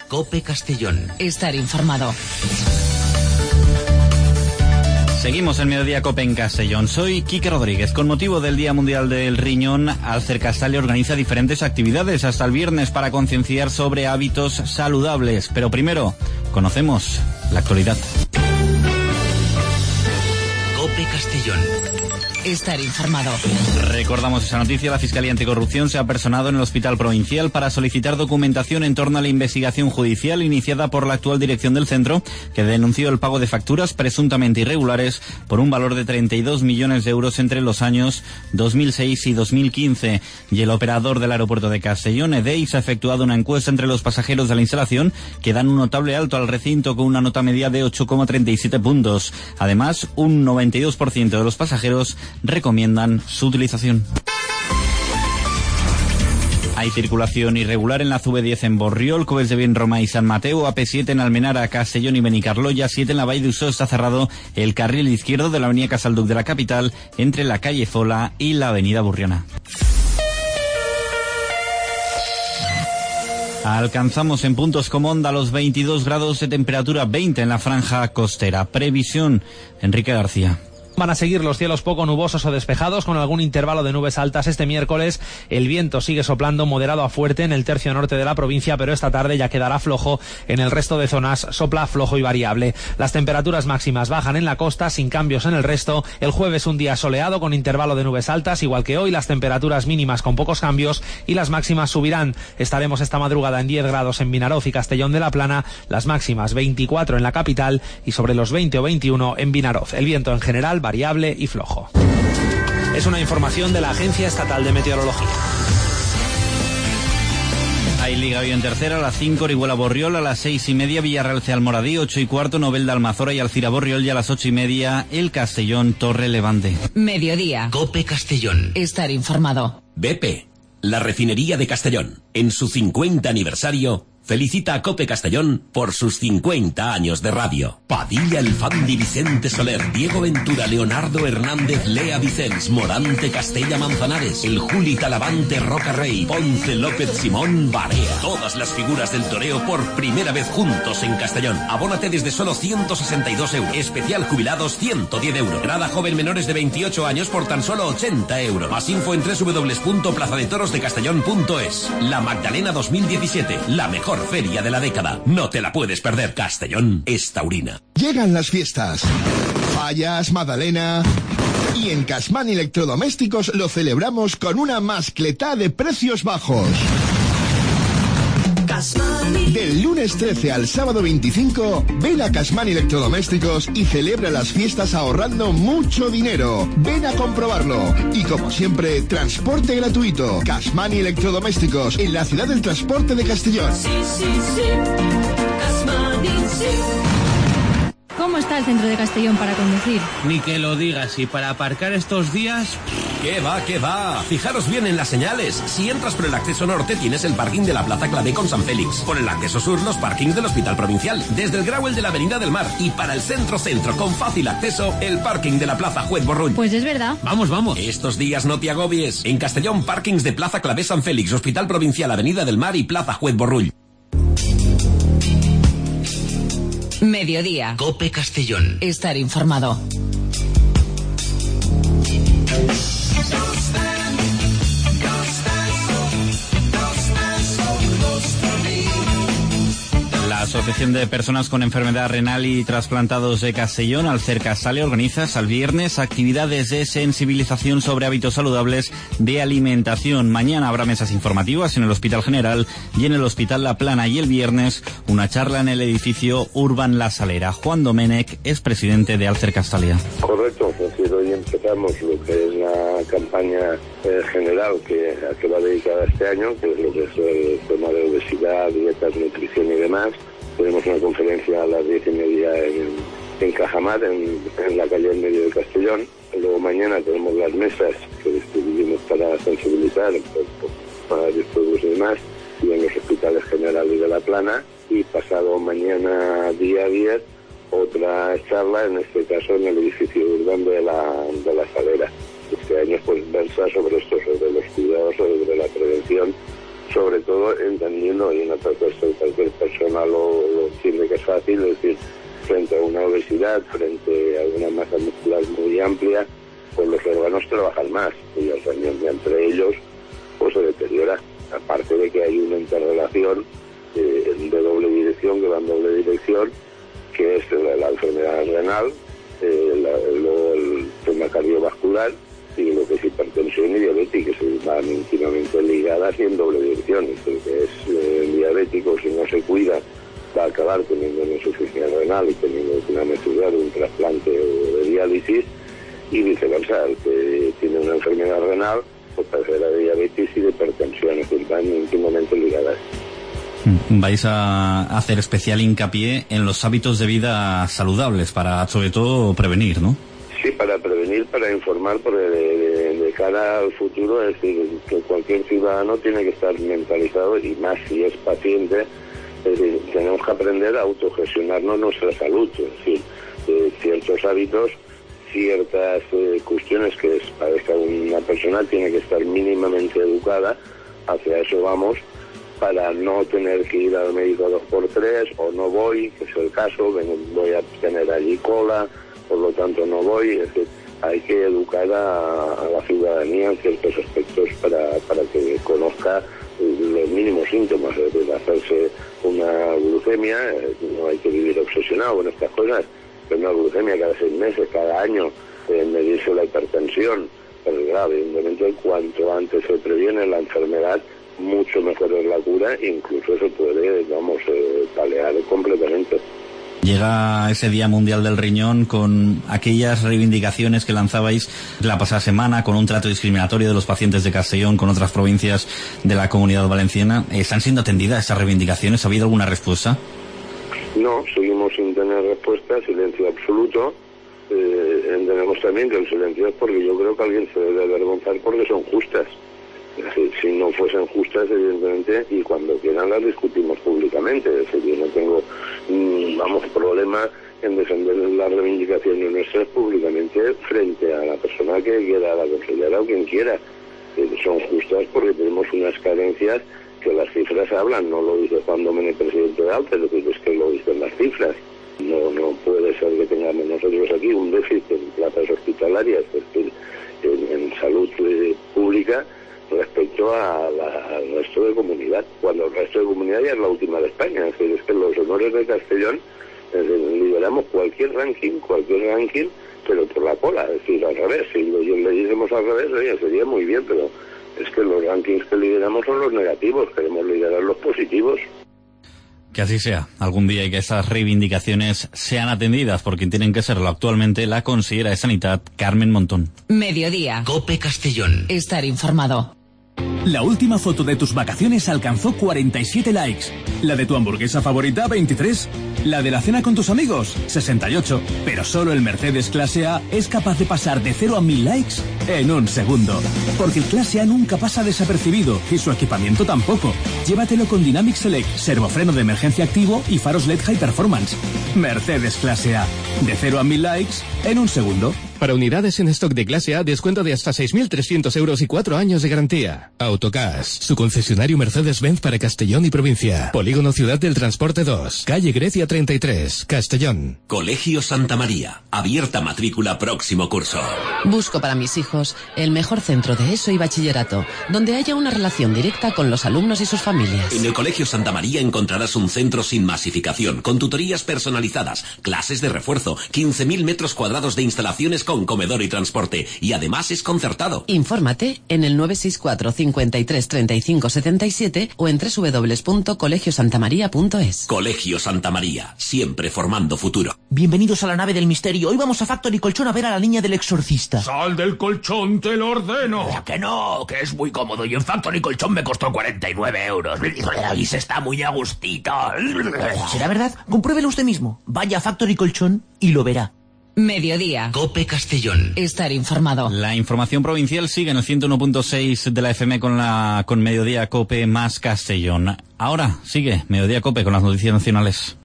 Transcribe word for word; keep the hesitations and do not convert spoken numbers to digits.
COPE Castellón. Estar informado. Seguimos en Mediodía COPE en Castellón. Soy Quique Rodríguez. Con motivo del Día Mundial del Riñón, Alcercastalia organiza diferentes actividades hasta el viernes para concienciar sobre hábitos saludables. Pero primero, conocemos la actualidad. COPE Castellón. Estar informado. Recordamos esa noticia. La Fiscalía Anticorrupción se ha personado en el Hospital Provincial para solicitar documentación en torno a la investigación judicial iniciada por la actual dirección del centro, que denunció el pago de facturas presuntamente irregulares por un valor de treinta y dos millones de euros entre los años dos mil seis y dos mil quince. Y el operador del aeropuerto de Castellón, EDEIS, ha efectuado una encuesta entre los pasajeros de la instalación que dan un notable alto al recinto con una nota media de ocho coma treinta y siete puntos. Además, un noventa y dos por ciento de los pasajeros recomiendan su utilización. Hay circulación irregular en la C V diez en Borriol, Coves de Vinromà y San Mateo, A P siete en Almenara, Castellón y Benicarló, y A siete en la Vall d'Uixó. Está cerrado el carril izquierdo de la avenida Casalduc de la capital entre la calle Zola y la avenida Burriana. Alcanzamos en puntos como Onda los veintidós grados de temperatura, veinte en la franja costera. Previsión, Enrique García. Van a seguir los cielos poco nubosos o despejados con algún intervalo de nubes altas este miércoles. El viento sigue soplando moderado a fuerte en el tercio norte de la provincia, pero esta tarde ya quedará flojo. En el resto de zonas sopla flojo y variable. Las temperaturas máximas bajan en la costa sin cambios en el resto. El jueves un día soleado con intervalo de nubes altas, igual que hoy. Las temperaturas mínimas con pocos cambios y las máximas subirán. Estaremos esta madrugada en diez grados en Vinaroz y Castellón de la Plana, las máximas veinticuatro en la capital y sobre los veinte o veintiuno en Vinaroz. El viento en general variable y flojo. Es una información de la Agencia Estatal de Meteorología. Hay Liga hoy en tercera, a las cinco Orihuela Borriol, a las seis y media Villarreal C. Almoradí, ocho y cuarto Novelda Almazora y Alcira Borriol, y a las ocho y media el Castellón Torre Levante. Mediodía. COPE Castellón. Estar informado. B P, la refinería de Castellón, en su cincuenta aniversario, felicita a COPE Castellón por sus cincuenta años de radio. Padilla El Fandi, Vicente Soler, Diego Ventura, Leonardo Hernández, Lea Vicens, Morante Castella Manzanares, El Juli Talavante, Roca Rey, Ponce López Simón, Barea. Todas las figuras del toreo por primera vez juntos en Castellón. Abónate desde solo ciento sesenta y dos euros. Especial jubilados ciento diez euros. Grada joven menores de veintiocho años por tan solo ochenta euros. Más info en doble u doble u doble u punto plaza de toros de castellón punto es. La Magdalena dos mil diecisiete, la mejor feria de la década. No te la puedes perder. Castellón es taurina. Llegan las fiestas. Fallas, Magdalena. Y en Casman Electrodomésticos lo celebramos con una mascletá de precios bajos. Del lunes trece al sábado veinticinco, ven a Casman Electrodomésticos y celebra las fiestas ahorrando mucho dinero. Ven a comprobarlo. Y como siempre, transporte gratuito. Casman Electrodomésticos, en la ciudad del transporte de Castellón. Sí, sí, sí. Casmani, sí. ¿Cómo está el centro de Castellón para conducir? Ni que lo digas, y para aparcar estos días... ¿Qué va, qué va? Fijaros bien en las señales. Si entras por el acceso norte, tienes el parking de la Plaza Clavé con San Félix. Por el acceso sur, los parkings del Hospital Provincial. Desde el Grauel de la Avenida del Mar. Y para el centro-centro, con fácil acceso, el parking de la Plaza Juez Borrull. Pues es verdad. Vamos, vamos. Estos días no te agobies. En Castellón, parkings de Plaza Clavé San Félix, Hospital Provincial, Avenida del Mar y Plaza Juez Borrull. Mediodía. COPE Castellón. Estar informado. La Asociación de Personas con Enfermedad Renal y Trasplantados de Castellón, Alcercastalia, organiza hasta el viernes actividades de sensibilización sobre hábitos saludables de alimentación. Mañana habrá mesas informativas en el Hospital General y en el Hospital La Plana, y el viernes una charla en el edificio Urban La Salera. Juan Domènech es presidente de Alcercastalia. Correcto, es decir, hoy empezamos lo que es la campaña eh, general que, a que va dedicada este año, que es lo que es el tema de obesidad, dietas, nutrición y demás. Tenemos una conferencia a las diez y media en, en Cajamat, en, en la calle en medio de Castellón. Luego mañana tenemos las mesas que distribuimos para sensibilizar por, por, para disturbios y demás, y en los hospitales generales de La Plana. Y pasado mañana, día diez, otra charla, en este caso en el edificio urbano de la, de la Salera. Este año pues versa sobre esto, sobre los cuidados, sobre la prevención, sobre todo entendiendo, y en otra cuestión, cualquier persona persona lo, lo entiende que es fácil, es decir, frente a una obesidad, frente a una masa muscular muy amplia, pues los órganos trabajan más y el riñón entre ellos pues se deteriora, aparte de que hay una interrelación eh, de doble dirección, que va en doble dirección, que es la, la enfermedad renal, eh, la, luego el tema cardiovascular y lo que es hipertensión y diabetes, que se van íntimamente ligadas y en doble dirección. El que es eh, diabético, si no se cuida, va a acabar teniendo una insuficiencia renal y teniendo una necesidad de un trasplante o de diálisis, y viceversa, el que tiene una enfermedad renal, pues padecerá de diabetes y de hipertensión, es decir, van íntimamente ligadas. Vais a hacer especial hincapié en los hábitos de vida saludables para, sobre todo, prevenir, ¿no? Sí, para prevenir, para informar, porque de, de, de cara al futuro, es decir, que cualquier ciudadano tiene que estar mentalizado, y más si es paciente, es decir, tenemos que aprender a autogestionarnos nuestra salud, es decir, eh, ciertos hábitos, ciertas eh, cuestiones que es, padezca una persona tiene que estar mínimamente educada, hacia eso vamos, para no tener que ir al médico dos por tres, o no voy, que es el caso, voy a tener allí cola, por lo tanto no voy, es decir, hay que educar a, a la ciudadanía en ciertos aspectos para, para que conozca los mínimos síntomas, es decir, hacerse una glucemia, no hay que vivir obsesionado con estas cosas, pero una glucemia cada seis meses, cada año, eh, medirse la hipertensión, pero claro, evidentemente cuanto antes se previene la enfermedad, mucho mejor es la cura, incluso se puede, vamos, eh, paliar completamente. Llega ese Día Mundial del Riñón con aquellas reivindicaciones que lanzabais la pasada semana, con un trato discriminatorio de los pacientes de Castellón con otras provincias de la Comunidad Valenciana. ¿Están siendo atendidas esas reivindicaciones? ¿Ha habido alguna respuesta? No, seguimos sin tener respuesta, silencio absoluto. Eh, entendemos también que el silencio es porque yo creo que alguien se debe avergonzar porque son justas. Es decir, si no fuesen justas, evidentemente, y cuando quieran las discutimos públicamente. Es decir, yo no tengo, mmm, vamos, problema en defender las reivindicaciones nuestras públicamente frente a la persona que quiera, la consellera o quien quiera. Eh, son justas porque tenemos unas carencias que las cifras hablan, no lo dice Juan Domènech, presidente de ALCE, lo que es que lo dicen las cifras. No, no puede ser que tengamos nosotros aquí un déficit en plazas hospitalarias, es decir, en, en salud eh, pública, respecto a la, al resto de comunidad, cuando el resto de comunidad ya es la última de España. Es decir, es que los honores de Castellón, es decir, lideramos cualquier ranking, cualquier ranking, pero por la cola, es decir, al revés. Si lo leyésemos al revés, oye, sería muy bien, pero es que los rankings que lideramos son los negativos, queremos liderar los positivos. Que así sea, algún día, y que esas reivindicaciones sean atendidas por quien tienen que serlo actualmente, la consellera de Sanidad, Carmen Montón. Mediodía. COPE Castellón. Estar informado. La última foto de tus vacaciones alcanzó cuarenta y siete likes. La de tu hamburguesa favorita, veintitrés. La de la cena con tus amigos, sesenta y ocho. Pero solo el Mercedes Clase A es capaz de pasar de cero a mil likes en un segundo. Porque el Clase A nunca pasa desapercibido y su equipamiento tampoco. Llévatelo con Dynamic Select, servofreno de emergencia activo y faros L E D High Performance. Mercedes Clase A. De cero a mil likes en un segundo. Para unidades en stock de clase A, descuento de hasta seis mil trescientos euros y cuatro años de garantía. Autocas, su concesionario Mercedes-Benz para Castellón y provincia. Polígono Ciudad del Transporte dos, calle Grecia treinta y tres, Castellón. Colegio Santa María, abierta matrícula próximo curso. Busco para mis hijos el mejor centro de ESO y bachillerato, donde haya una relación directa con los alumnos y sus familias. En el Colegio Santa María encontrarás un centro sin masificación, con tutorías personalizadas, clases de refuerzo, quince mil metros cuadrados de instalaciones con comedor y transporte, y además es concertado. Infórmate en el nueve seis cuatro, cincuenta y tres, treinta y cinco, setenta y siete o en doble u doble u doble u punto colegio santa maría punto es. Colegio Santa María, siempre formando futuro. Bienvenidos a la nave del misterio. Hoy vamos a Factory Colchón a ver a la niña del exorcista. ¡Sal del colchón, te lo ordeno! Que no, que es muy cómodo y en Factory Colchón me costó cuarenta y nueve euros. Y se está muy a gustito. ¿Será verdad? Compruébelo usted mismo. Vaya a Factory Colchón y lo verá. Mediodía. COPE Castellón. Estar informado. La información provincial sigue en el ciento uno punto seis de la F M con la con Mediodía COPE más Castellón. Ahora sigue Mediodía COPE con las noticias nacionales.